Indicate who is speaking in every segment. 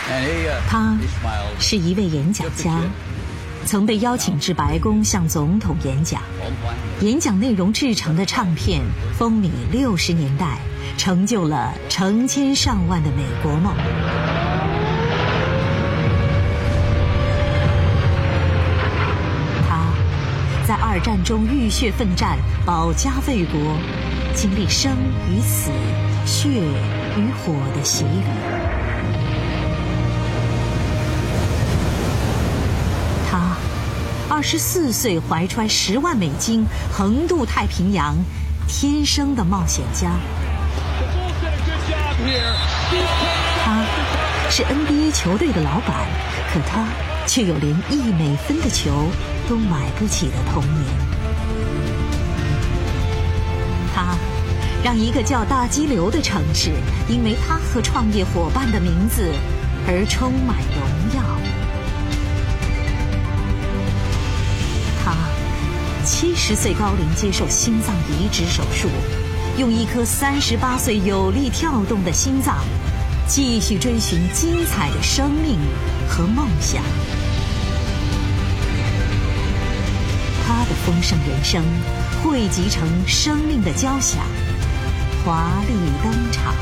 Speaker 1: 他是一位演讲家，曾被邀请至白宫向总统演讲，演讲内容制成的唱片风靡60年代，成就了成千上万的美国梦。他在2战中浴血奋战，保家卫国，经历生与死、血与火的洗礼。他24岁怀揣10万美金横渡太平洋，天生的冒险家。他是 NBA 球队的老板，可他却有连1美分的球都买不起的童年。他让一个叫大激流的城市因为他和创业伙伴的名字而充满荣耀。他70岁高龄接受心脏移植手术，用一颗38岁有力跳动的心脏继续追寻精彩的生命和梦想。他的丰盛人生汇集成生命的交响，华丽登场。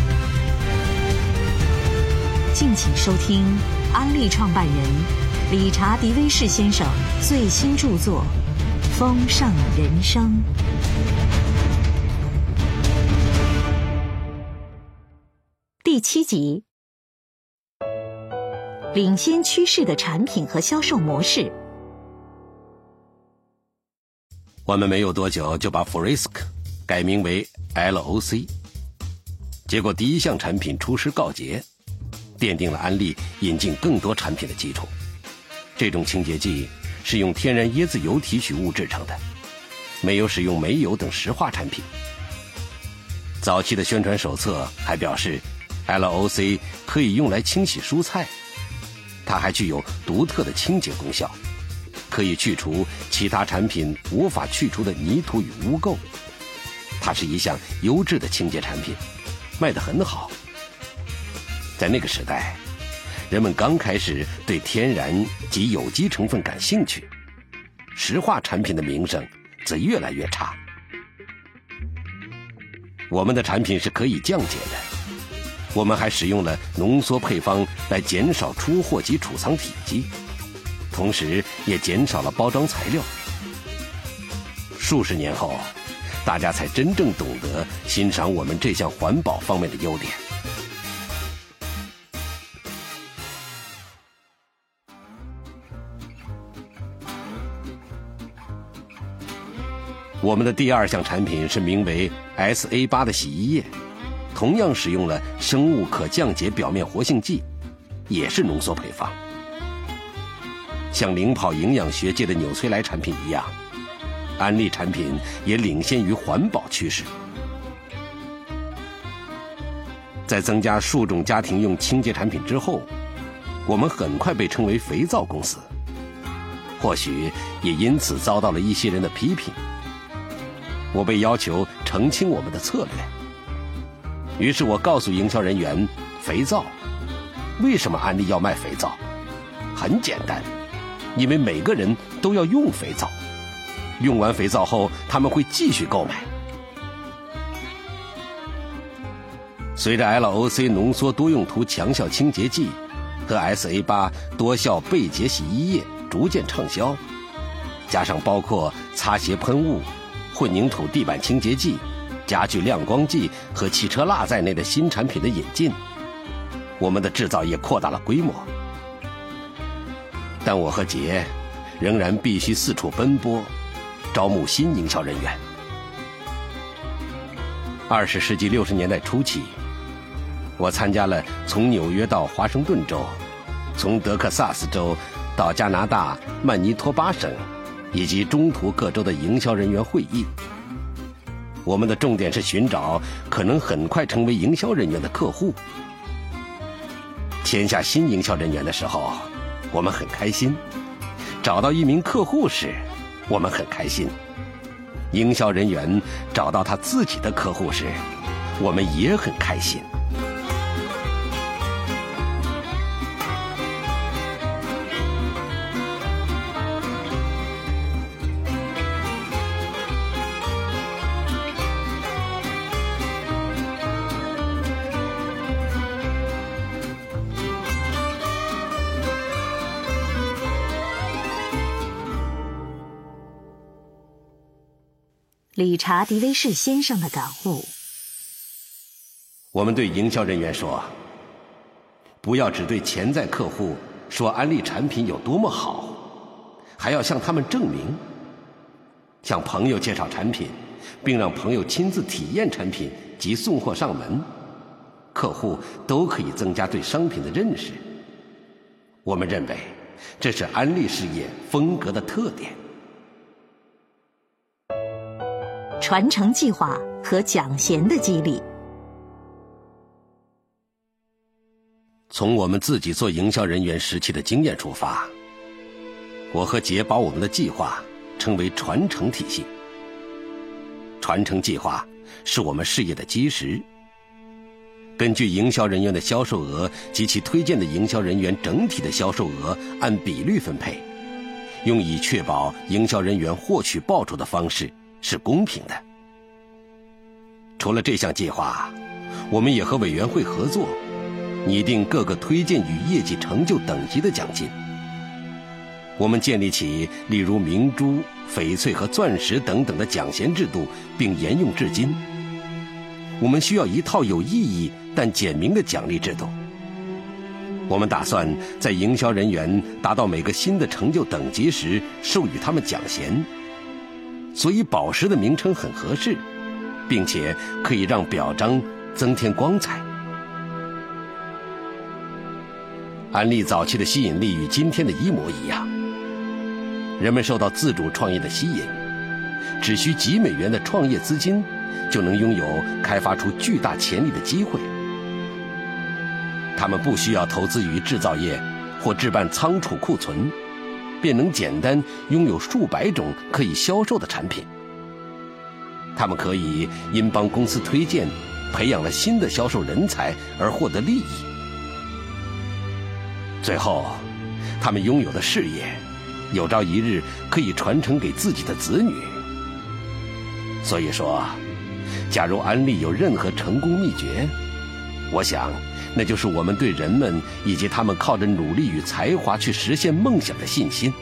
Speaker 1: 敬请收听安利创办人理查·迪威士先生最新著作《丰盛人生》第7集：领先趋势的产品和销售模式。
Speaker 2: 我们没有多久就把 Frisk 改名为 LOC， 结果第一项产品出师告捷，奠定了安利引进更多产品的基础。这种清洁剂是用天然椰子油提取物制成的，没有使用煤油等石化产品。早期的宣传手册还表示 LOC 可以用来清洗蔬菜，它还具有独特的清洁功效，可以去除其他产品无法去除的泥土与污垢。它是一项优质的清洁产品，卖得很好。在那个时代，人们刚开始对天然及有机成分感兴趣，石化产品的名声则越来越差。我们的产品是可以降解的，我们还使用了浓缩配方来减少出货及储藏体积，同时也减少了包装材料。数十年后，大家才真正懂得欣赏我们这项环保方面的优点。我们的第2项产品是名为 SA8 的洗衣液，同样使用了生物可降解表面活性剂，也是浓缩配方。像领跑营养学界的纽崔莱产品一样，安利产品也领先于环保趋势。在增加数种家庭用清洁产品之后，我们很快被称为肥皂公司，或许也因此遭到了一些人的批评。我被要求澄清我们的策略，于是我告诉营销人员，肥皂，为什么安利要卖肥皂？很简单，因为每个人都要用肥皂，用完肥皂后他们会继续购买。随着 LOC 浓缩多用途强效清洁剂和 SA8 多效倍洁洗衣液逐渐畅销，加上包括擦鞋喷雾、混凝土地板清洁剂、家具亮光剂和汽车蜡在内的新产品的引进，我们的制造业扩大了规模。但我和杰仍然必须四处奔波，招募新营销人员。20世纪60年代初期，我参加了从纽约到华盛顿州，从德克萨斯州到加拿大曼尼托巴省以及中途各州的营销人员会议。我们的重点是寻找可能很快成为营销人员的客户。签下新营销人员的时候，我们很开心；找到一名客户时，我们很开心；营销人员找到他自己的客户时，我们也很开心。
Speaker 1: 理查·迪维士先生的感悟。
Speaker 2: 我们对营销人员说，不要只对潜在客户说安利产品有多么好，还要向他们证明。向朋友介绍产品，并让朋友亲自体验产品及送货上门，客户都可以增加对商品的认识。我们认为这是安利事业风格的特点。
Speaker 1: 传承计划和奖衔的激励。
Speaker 2: 从我们自己做营销人员时期的经验出发，我和杰把我们的计划称为传承体系。传承计划是我们事业的基石，根据营销人员的销售额及其推荐的营销人员整体的销售额按比率分配，用以确保营销人员获取报酬的方式是公平的。除了这项计划，我们也和委员会合作，拟定各个推荐与业绩成就等级的奖金。我们建立起例如明珠、翡翠和钻石等等的奖衔制度，并沿用至今。我们需要一套有意义但简明的奖励制度。我们打算在营销人员达到每个新的成就等级时授予他们奖衔，所以宝石的名称很合适，并且可以让表彰增添光彩。安利早期的吸引力与今天的一模一样，人们受到自主创业的吸引，只需几美元的创业资金就能拥有开发出巨大潜力的机会。他们不需要投资于制造业或置办仓储库存，便能简单拥有数百种可以销售的产品。他们可以因帮公司推荐培养了新的销售人才而获得利益。最后，他们拥有的事业有朝一日可以传承给自己的子女。所以说，假如安利有任何成功秘诀，我想那就是我们对人们以及他们靠着努力与才华去实现梦想的信心。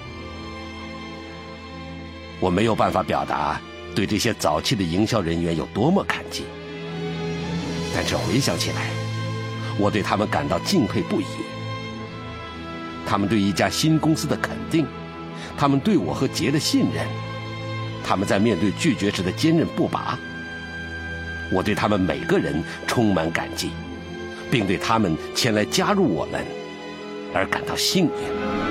Speaker 2: 我没有办法表达对这些早期的营销人员有多么感激，但是回想起来，我对他们感到敬佩不已。他们对一家新公司的肯定，他们对我和杰的信任，他们在面对拒绝时的坚韧不拔，我对他们每个人充满感激，并对他们前来加入我们而感到幸运。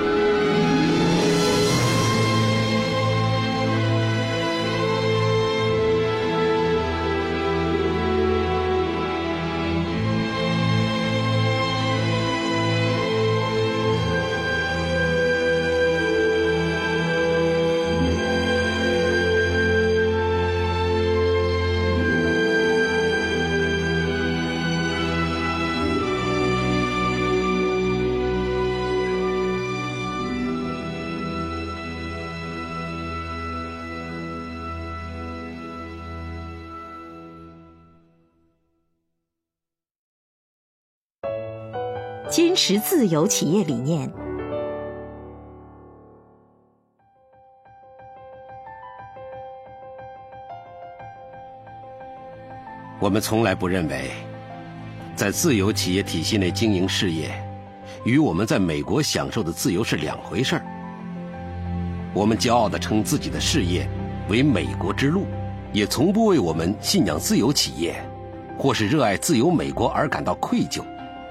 Speaker 1: 坚持自由企业理念。
Speaker 2: 我们从来不认为，在自由企业体系内经营事业，与我们在美国享受的自由是两回事儿。我们骄傲地称自己的事业为美国之路，也从不为我们信仰自由企业或是热爱自由美国而感到愧疚。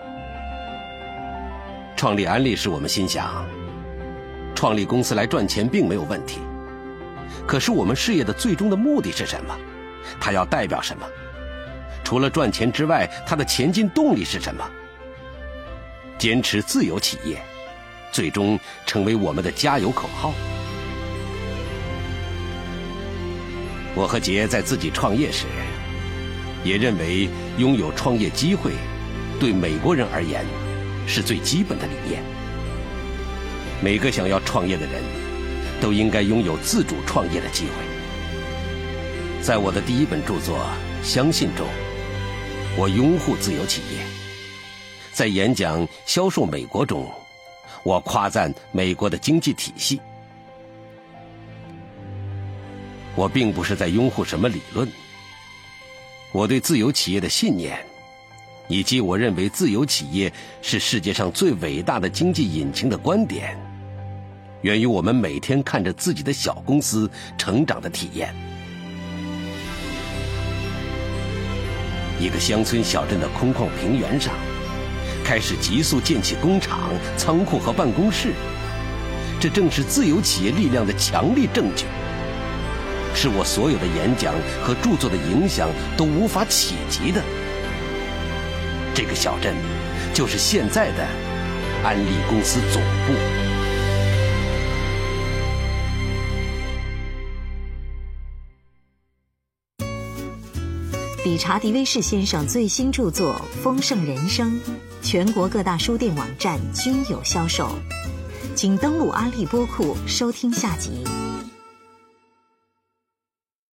Speaker 2: 创立安利时，我们心想，创立公司来赚钱并没有问题。可是我们事业的最终的目的是什么？它要代表什么？除了赚钱之外，它的前进动力是什么？坚持自由企业，最终成为我们的加油口号。我和杰在自己创业时，也认为拥有创业机会，对美国人而言是最基本的理念。每个想要创业的人都应该拥有自主创业的机会。在我的第一本著作《相信》中，我拥护自由企业。在演讲《销售美国》中，我夸赞美国的经济体系。 我并不是在拥护什么理论，我对自由企业的信念，以及我认为自由企业是世界上最伟大的经济引擎的观点，源于我们每天看着自己的小公司成长的体验。一个乡村小镇的空旷平原上，开始急速建起工厂、仓库和办公室，这正是自由企业力量的强力证据，是我所有的演讲和著作的影响都无法企及的。这个小镇就是现在的安利公司总部。
Speaker 1: 理查·迪威士先生最新著作《丰盛人生》，全国各大书店网站均有销售，请登录安利播库收听下集。